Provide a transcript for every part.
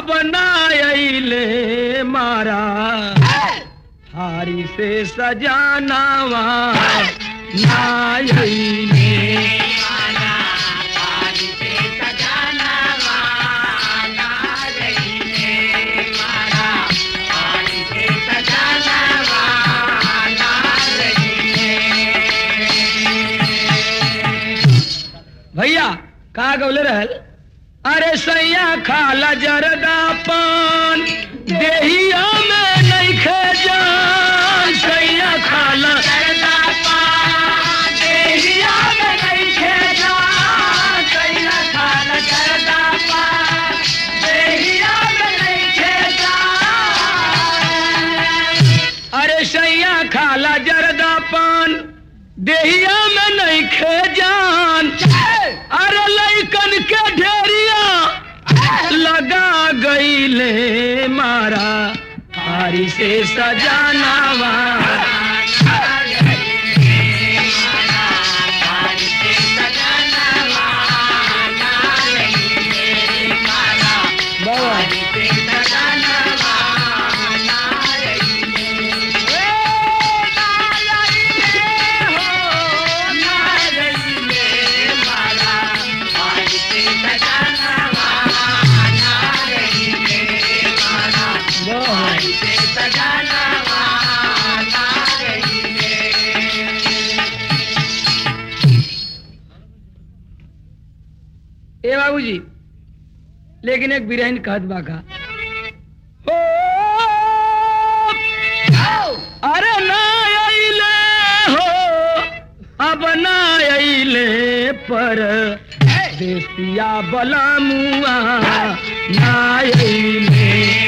अब ना अइले मारा हारी से सजानावा ना अइले भैया का गौले रहल अरे सैया खाला जरदा पान देहिया में नहीं खेजान सैया खाला जरदा पान देहिया में नहीं खेजान सैया खाला जरदा पान देहिया में नहीं खेजान अरे सैया खाला जरदा पान देहिया में नहीं खेजान अरे लइकन के ढेरिया लगा गईले मारा हारी से सजानावा ए बाबूजी लेकिन एक बिरहन कहत बाका अरे ना अइले हो अब ना अइले पर देसिया बला मुआ ना अइले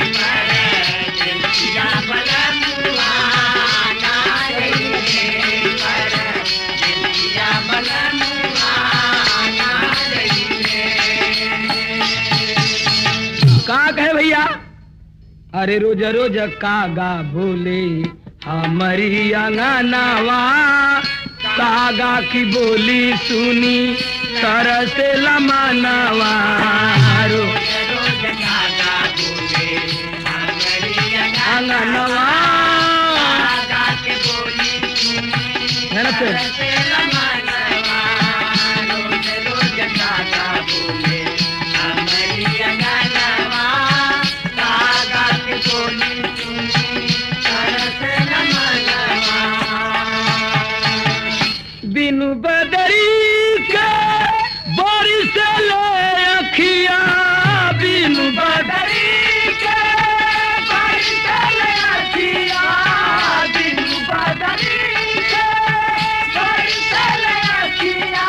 का कहे भैया अरे रोज रोज कागा बोले हमारी अंगनावा कागा की बोली सुनी तरसे लमनावा रोज रोज कागा बोले हमारी अंगनावा कागा की बोली सुनी तरसे लमनावा रोज रोज कागा बोले हमारी अंगनावा कागा की बोली सुनी तरसे लमनावा बिनु बदरी के बारिश ले अखिया बिनु बदरी के बारिश ले अखिया बिनु बदरी के बारिश ले अखिया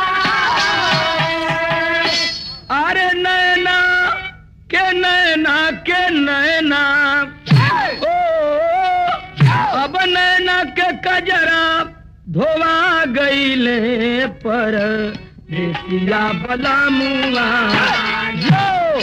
अरे नैना के नैना के नैना ओ अब नैना के कजरा धोवा गईले पर देसिया बला मुआ जो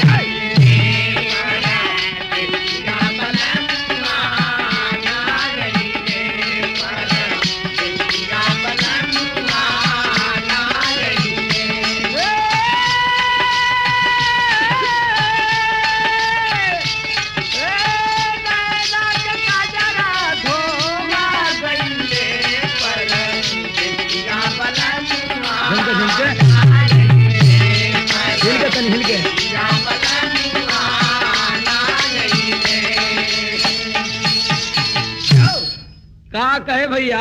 का कहे भैया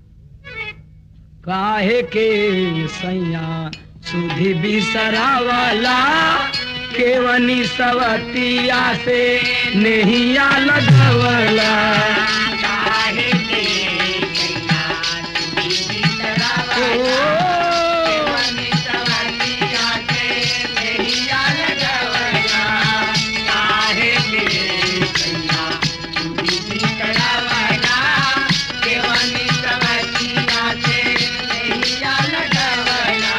काहे के सैया सुधी बिसरावाला केवनी सवतिया से नहिया लगवला काहे के सैया सुधी बिसरावाला केवनी सवतिया से नहिया लगवला काहे के सैया सुधी बिसरावाला केवनी सवतिया से नहिया लगवला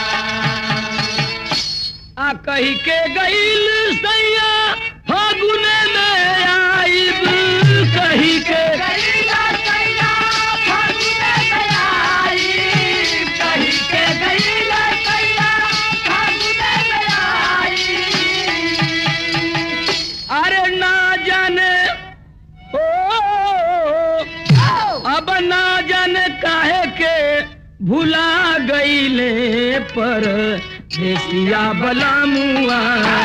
आ कही के गईल सैया फागुने में आईब कही के गईल सैया फागुने में आईब कही के गईल सैया फागुने में आईब भुला गईले पर देसिया बलामुआ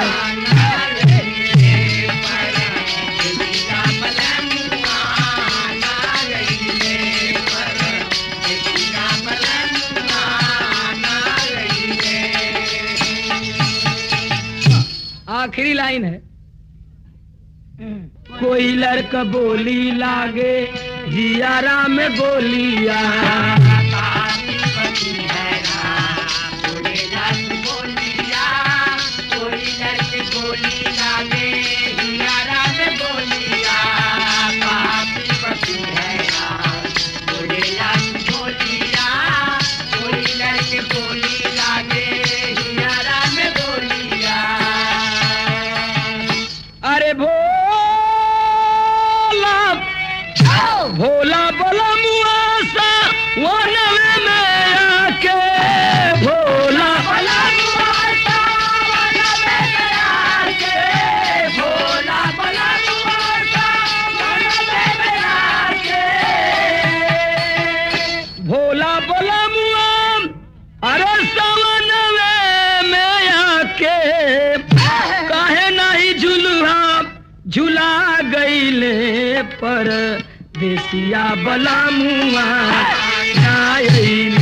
आखिरी लाइन है कोई लड़का बोली लागे जियारा में गोलिया अरे भोला भोला बोला मुआसा वो नवे में आके भोला बोला मुआसा वो नवे में आके भोला बोला मुआसा वो नवे में आके भोला बोला मुआ अरे सवा नवे में आके काहे नहीं झुलुहा झुला गईले पर देसिया बलामुआ ना